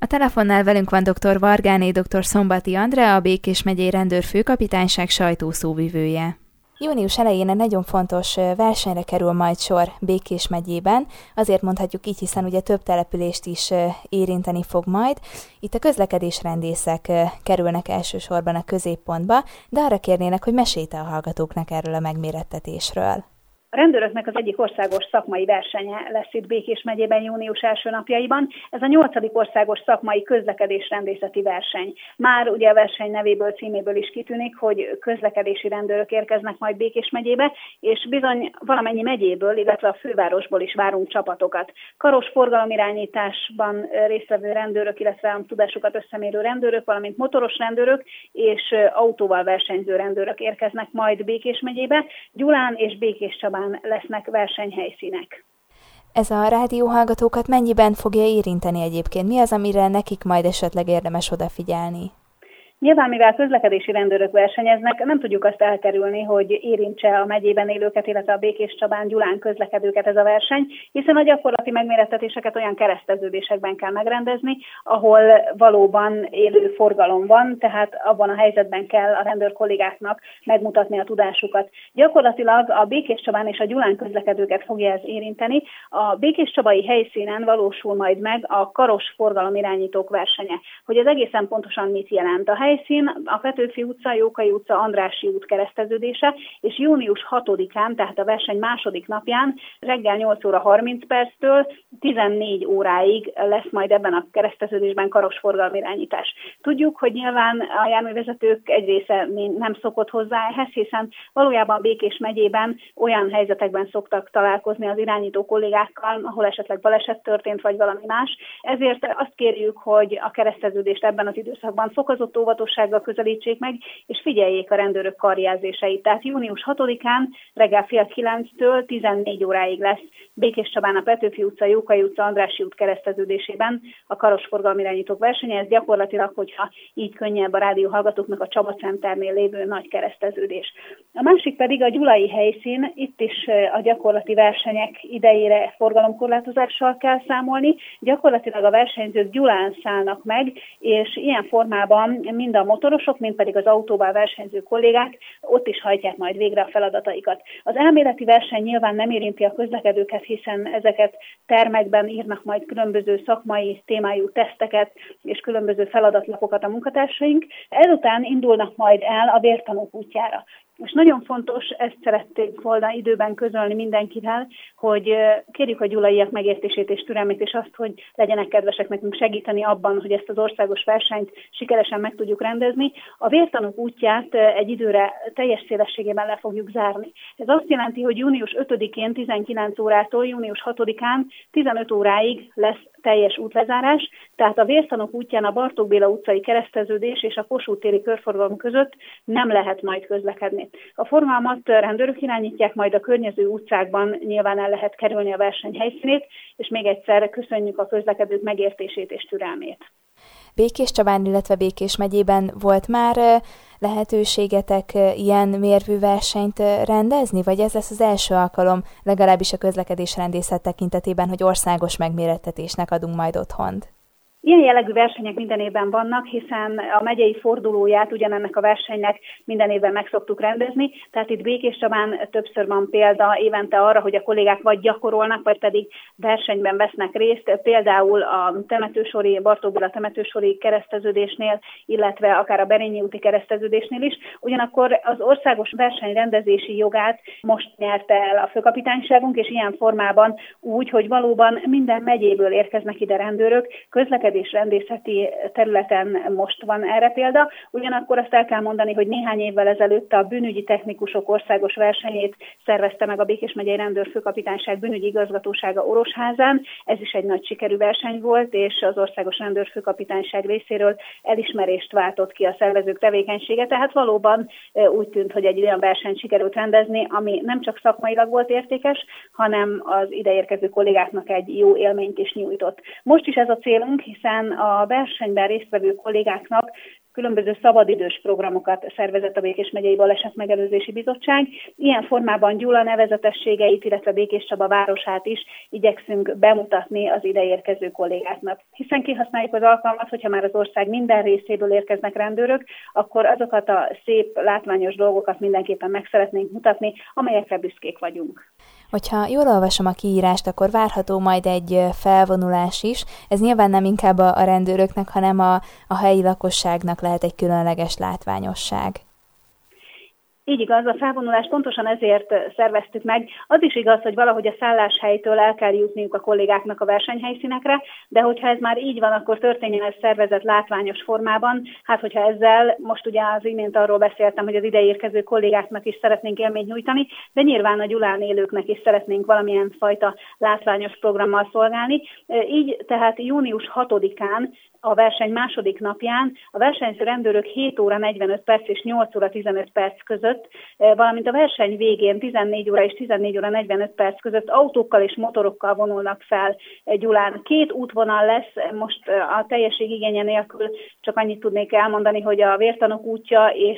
A telefonnál velünk van dr. Vargáné dr. Szombati Andrea, a Békés megyei rendőrfőkapitányság sajtószóvivője. Június elején egy nagyon fontos versenyre kerül majd sor Békés megyében, azért mondhatjuk így, hiszen ugye több települést is érinteni fog majd. Itt a közlekedésrendészek kerülnek elsősorban a középpontba, de arra kérnének, hogy mesélj a hallgatóknak erről a megmérettetésről. A rendőröknek az egyik országos szakmai versenye lesz itt Békés megyében június első napjaiban. Ez a 8. országos szakmai közlekedésrendészeti verseny. Már ugye a verseny nevéből, címéből is kitűnik, hogy közlekedési rendőrök érkeznek majd Békés megyébe, és bizony valamennyi megyéből, illetve a fővárosból is várunk csapatokat. Karos forgalomirányításban résztvevő rendőrök, illetve a tudásukat összemérő rendőrök, valamint motoros rendőrök és autóval versenyző rendőrök érkeznek majd Békés megyébe. Gyulán és Békéscsabán lesznek versenyhelyszínek. Ez a rádióhallgatókat mennyiben fogja érinteni egyébként? Mi az, amire nekik majd esetleg érdemes odafigyelni? Nyilván, mivel közlekedési rendőrök versenyeznek, nem tudjuk azt elkerülni, hogy érintse a megyében élőket, illetve a Békéscsabán, Gyulán közlekedőket ez a verseny, hiszen a gyakorlati megmérettetéseket olyan kereszteződésekben kell megrendezni, ahol valóban élő forgalom van, tehát abban a helyzetben kell a rendőr kollégáknak megmutatni a tudásukat. Gyakorlatilag a Békéscsabán és a Gyulán közlekedőket fogja ez érinteni. A békéscsabai helyszínen valósul majd meg a karos forgalomirányítók versenye. Hogy ez egészen pontosan mit jelent? A helyszín a Petőfi utca, Jókai utca, Andrássy út kereszteződése, és június 6-án, tehát a verseny második napján reggel 8 óra 30 perctől 14 óráig lesz majd ebben a kereszteződésben karos forgalomirányítás. Tudjuk, hogy nyilván a járművezetők egy része nem szokott hozzá ehhez, hiszen valójában Békés megyében olyan helyzetekben szoktak találkozni az irányító kollégákkal, ahol esetleg baleset történt, vagy valami más. Ezért azt kérjük, hogy a kereszteződést ebben az időszakban fokozott óvatossággal közelítsék meg, és figyeljék a rendőrök karjelzéseit. Tehát június 6-án reggel 8:30-től 14 óráig lesz Békéscsabán a Petőfi utca, Jókai utca, Andrássy út kereszteződésében a karos forgalomirányítók versenye. Ez gyakorlatilag, hogyha így könnyebb a rádióhallgatóknak, a Csaba Centernél lévő nagy kereszteződés. A másik pedig a gyulai helyszín, itt is a gyakorlati versenyek idejére forgalomkorlátozással kell számolni. Gyakorlatilag a versenyzők Gyulán szállnak meg, és ilyen formában mind a motorosok, mind pedig az autóval versenyző kollégák ott is hajtják majd végre a feladataikat. Az elméleti verseny nyilván nem érinti a közlekedőket, hiszen ezeket termekben írnak majd különböző szakmai témájú teszteket és különböző feladatlapokat a munkatársaink. Ezután indulnak majd el a vértanúk útjára. És nagyon fontos, ezt szerették volna időben közölni mindenkivel, hogy kérjük a gyulaiak megértését és türelmét, és azt, hogy legyenek kedvesek nekünk segíteni abban, hogy ezt az országos versenyt sikeresen meg tudjuk rendezni. A vértanúk útját egy időre teljes szélességében le fogjuk zárni. Ez azt jelenti, hogy június 5-én 19 órától június 6-án 15 óráig lesz teljes útlezárás, tehát a vértanúk útján a Bartók Béla utcai kereszteződés és a Kossuth téri körforgalom között nem lehet majd közlekedni. A forgalmat rendőrök irányítják, majd a környező utcákban nyilván el lehet kerülni a verseny helyszínét, és még egyszer köszönjük a közlekedők megértését és türelmét. Békéscsabán, illetve Békés megyében volt már lehetőségetek ilyen mérvű versenyt rendezni, vagy ez lesz az első alkalom, legalábbis a közlekedésrendészet tekintetében, hogy országos megmérettetésnek adunk majd otthont? Ilyen jellegű versenyek minden évben vannak, hiszen a megyei fordulóját ugyanennek a versenynek minden évben meg szoktuk rendezni, tehát itt Békéscsabán többször van példa évente arra, hogy a kollégák vagy gyakorolnak, vagy pedig versenyben vesznek részt, például a temetősori, Bartók Béla temetősori kereszteződésnél, illetve akár a Berényi úti kereszteződésnél is. Ugyanakkor az országos versenyrendezési jogát most nyerte el a főkapitányságunk, és ilyen formában úgy, hogy valóban minden megyéből érkeznek ide rendőrök, közlekedésrendészeti területen most van erre példa. Ugyanakkor azt el kell mondani, hogy néhány évvel ezelőtt a bűnügyi technikusok országos versenyét szervezte meg a Békés megyei rendőrfőkapitányság bűnügyi igazgatósága Orosházán. Ez is egy nagy sikerű verseny volt, és az országos rendőrfőkapitányság részéről elismerést váltott ki a szervezők tevékenysége. Tehát valóban úgy tűnt, hogy egy olyan versenyt sikerült rendezni, ami nem csak szakmailag volt értékes, hanem az ideérkező kollégáknak egy jó élményt is nyújtott. Most is ez a célunk, hiszen a versenyben résztvevő kollégáknak különböző szabadidős programokat szervezett a Békés megyei Balesetmegelőzési Bizottság. Ilyen formában Gyula nevezetességeit, illetve Békés Csaba városát is igyekszünk bemutatni az ide érkező kollégáknak. Hiszen kihasználjuk az alkalmat, hogyha már az ország minden részéből érkeznek rendőrök, akkor azokat a szép, látványos dolgokat mindenképpen meg szeretnénk mutatni, amelyekre büszkék vagyunk. Hogyha jól olvasom a kiírást, akkor várható majd egy felvonulás is. Ez nyilván nem inkább a rendőröknek, hanem a helyi lakosságnak lehet egy különleges látványosság. Így igaz, a felvonulást pontosan ezért szerveztük meg. Az is igaz, hogy valahogy a szálláshelytől el kell jutniuk a kollégáknak a versenyhelyszínekre, de hogyha ez már így van, akkor történjen ez szervezett látványos formában. Hát, hogyha ezzel, most ugye az imént arról beszéltem, hogy az ide érkező kollégáknak is szeretnénk élményt nyújtani, de nyilván a Gyulán élőknek is szeretnénk valamilyen fajta látványos programmal szolgálni. Így tehát június 6-án, a verseny második napján a versenyző rendőrök 7 óra 45 perc és 8 óra 15 perc között, valamint a verseny végén 14 óra és 14 óra 45 perc között autókkal és motorokkal vonulnak fel Gyulán. 2 útvonal lesz, most a teljesség igénye nélkül csak annyit tudnék elmondani, hogy a Vértanúk útja és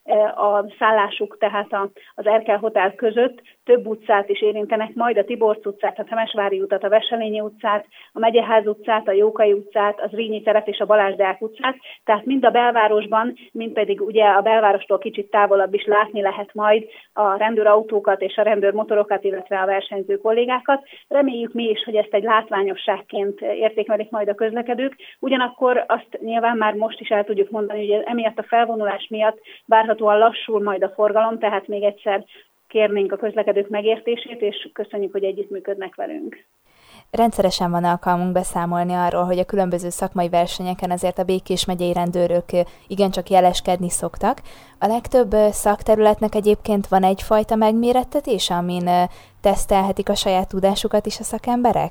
a szállásuk, tehát az Erkel Hotel között több utcát is érintenek, majd a Tiborcs utcát, a Temesvári utat, a Veselényi utcát, a Megyeház utcát, a Jókai utcát, az Zrínyi teret és a Balázs Deák utcát, tehát mind a belvárosban, mind pedig ugye a belvárostól kicsit távolabb is látni lehet majd a rendőrautókat és a rendőrmotorokat, illetve a versenyző kollégákat. Reméljük mi is, hogy ezt egy látványosságként értékelik majd a közlekedők, ugyanakkor azt nyilván már most is el tudjuk mondani, hogy emiatt a felvonulás miatt várhatóan lassul majd a forgalom, tehát még egyszer kérnénk a közlekedők megértését, és köszönjük, hogy együttműködnek velünk. Rendszeresen van alkalmunk beszámolni arról, hogy a különböző szakmai versenyeken azért a Békés megyei rendőrök igencsak jeleskedni szoktak. A legtöbb szakterületnek egyébként van egyfajta megmérettetése, amin tesztelhetik a saját tudásukat is a szakemberek?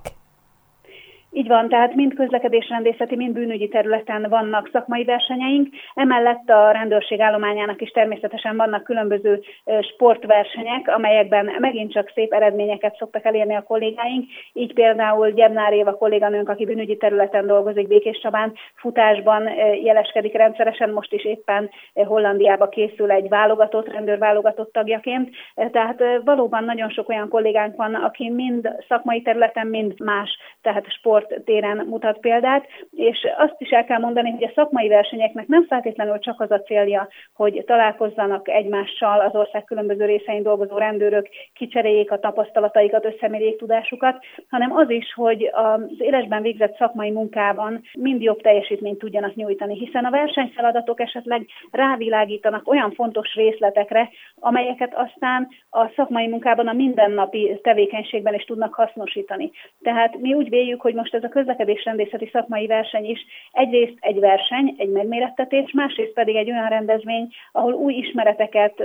Így van, tehát mind közlekedésrendészeti, mind bűnügyi területen vannak szakmai versenyeink, emellett a rendőrség állományának is természetesen vannak különböző sportversenyek, amelyekben megint csak szép eredményeket szoktak elérni a kollégáink, így például Gyebnár Éva kolléganőnk, aki bűnügyi területen dolgozik Békés Csabán, futásban jeleskedik rendszeresen, most is éppen Hollandiába készül egy rendőrválogatott tagjaként, tehát valóban nagyon sok olyan kollégánk van, aki mind szakmai területen, mind más, tehát téren mutat példát, és azt is el kell mondani, hogy a szakmai versenyeknek nem feltétlenül csak az a célja, hogy találkozzanak egymással az ország különböző részein dolgozó rendőrök, kicseréljék a tapasztalataikat, összemérjék tudásukat, hanem az is, hogy az élesben végzett szakmai munkában mind jobb teljesítményt tudjanak nyújtani, hiszen a versenyfeladatok esetleg rávilágítanak olyan fontos részletekre, amelyeket aztán a szakmai munkában, a mindennapi tevékenységben is tudnak hasznosítani. Tehát mi úgy véljük, hogy most ez a közlekedésrendészeti szakmai verseny is egyrészt egy verseny, egy megmérettetés, másrészt pedig egy olyan rendezvény, ahol új ismereteket,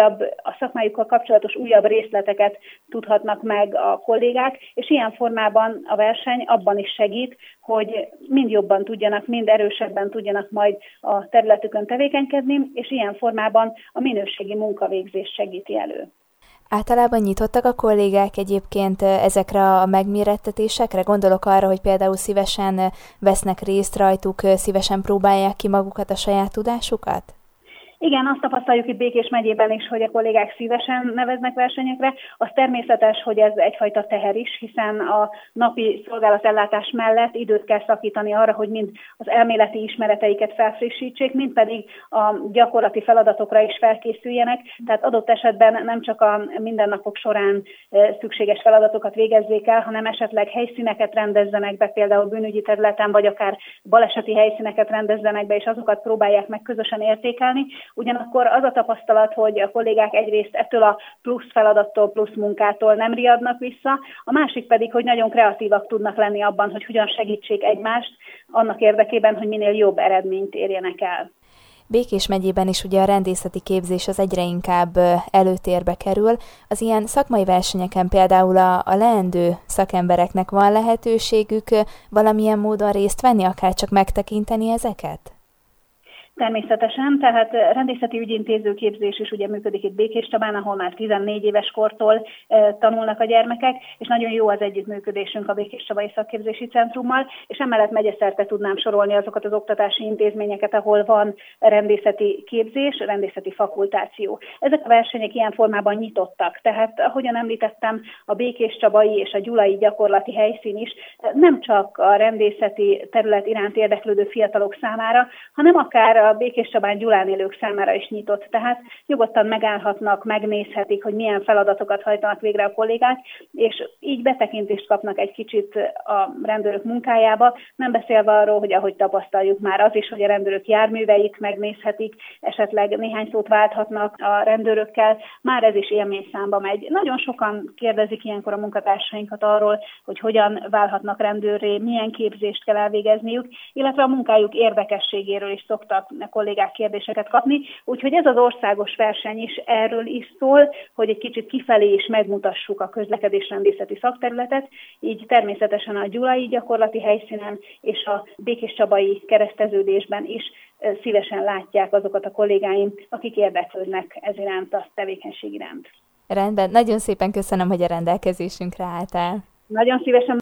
a szakmájukkal kapcsolatos újabb részleteket tudhatnak meg a kollégák, és ilyen formában a verseny abban is segít, hogy mind jobban tudjanak, mind erősebben tudjanak majd a területükön tevékenykedni, és ilyen formában a minőségi munkavégzés segíti elő. Általában nyitottak a kollégák egyébként ezekre a megmérettetésekre? Gondolok arra, hogy például szívesen vesznek részt rajtuk, szívesen próbálják ki magukat, a saját tudásukat? Igen, azt tapasztaljuk itt Békés megyében is, hogy a kollégák szívesen neveznek versenyekre. Az természetes, hogy ez egyfajta teher is, hiszen a napi szolgálatellátás mellett időt kell szakítani arra, hogy mind az elméleti ismereteiket felfrissítsék, mind pedig a gyakorlati feladatokra is felkészüljenek. Tehát adott esetben nem csak a mindennapok során szükséges feladatokat végezzék el, hanem esetleg helyszíneket rendezzenek be, például bűnügyi területen, vagy akár baleseti helyszíneket rendezzenek be, és azokat próbálják meg közösen értékelni. Ugyanakkor az a tapasztalat, hogy a kollégák egyrészt ettől a plusz feladattól, plusz munkától nem riadnak vissza, a másik pedig, hogy nagyon kreatívak tudnak lenni abban, hogy hogyan segítsék egymást annak érdekében, hogy minél jobb eredményt érjenek el. Békés megyében is ugye a rendészeti képzés az egyre inkább előtérbe kerül. Az ilyen szakmai versenyeken például a leendő szakembereknek van lehetőségük valamilyen módon részt venni, akár csak megtekinteni ezeket? Természetesen, tehát rendészeti ügyintéző képzés is ugye működik itt Békéscsabán, ahol már 14 éves kortól tanulnak a gyermekek, és nagyon jó az együttműködésünk a Békéscsabai Szakképzési Centrummal, és emellett megyeszerte tudnám sorolni azokat az oktatási intézményeket, ahol van rendészeti képzés, rendészeti fakultáció. Ezek a versenyek ilyen formában nyitottak, tehát ahogyan említettem, a Békéscsabai és a gyulai gyakorlati helyszín is nem csak a rendészeti terület iránt érdeklődő fiatalok számára, hanem akár a Békéscsabán Gyulán élők számára is nyitott. Tehát nyugodtan megállhatnak, megnézhetik, hogy milyen feladatokat hajtanak végre a kollégák, és így betekintést kapnak egy kicsit a rendőrök munkájába, nem beszélve arról, hogy ahogy tapasztaljuk már az is, hogy a rendőrök járműveit megnézhetik, esetleg néhány szót válthatnak a rendőrökkel, már ez is élményszámba megy. Nagyon sokan kérdezik ilyenkor a munkatársainkat arról, hogy hogyan válhatnak rendőrré, milyen képzést kell elvégezniük, illetve a munkájuk érdekességéről is szoktak a kollégák kérdéseket kapni, úgyhogy ez az országos verseny is erről is szól, hogy egy kicsit kifelé is megmutassuk a közlekedésrendészeti szakterületet, így természetesen a gyulai gyakorlati helyszínen és a békéscsabai kereszteződésben is szívesen látják azokat a kollégáim, akik érdeklődnek ez iránt, a tevékenység iránt. Rendben, nagyon szépen köszönöm, hogy a rendelkezésünkre álltál. Nagyon szívesen.